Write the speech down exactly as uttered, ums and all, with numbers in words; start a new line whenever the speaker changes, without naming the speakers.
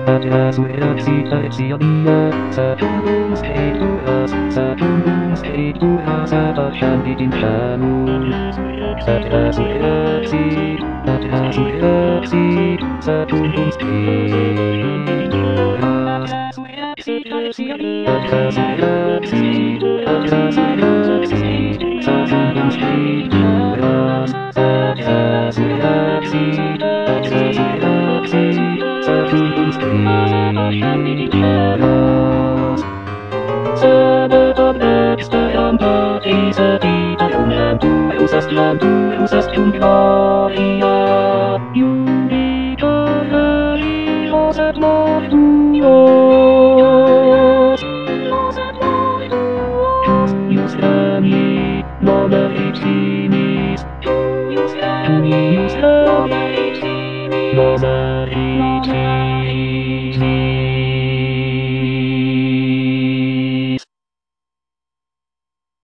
As we see the Sionia, Saturn's paid to us, Saturn's paid to us, at a hand in hand. As we see, as we see, Saturn's paid to us. As we see the Sionia, as we see, as we see, Saturn's paid to us. As we see, as we see, Saturn's paid to us. Sabaton exteriam patis et iterum lantueus est lantueus est cum gloria. Iudica velios et mortuos. Los et mortuos. Ius rami nome et finis. Ius rami, ius rami et finis. Nome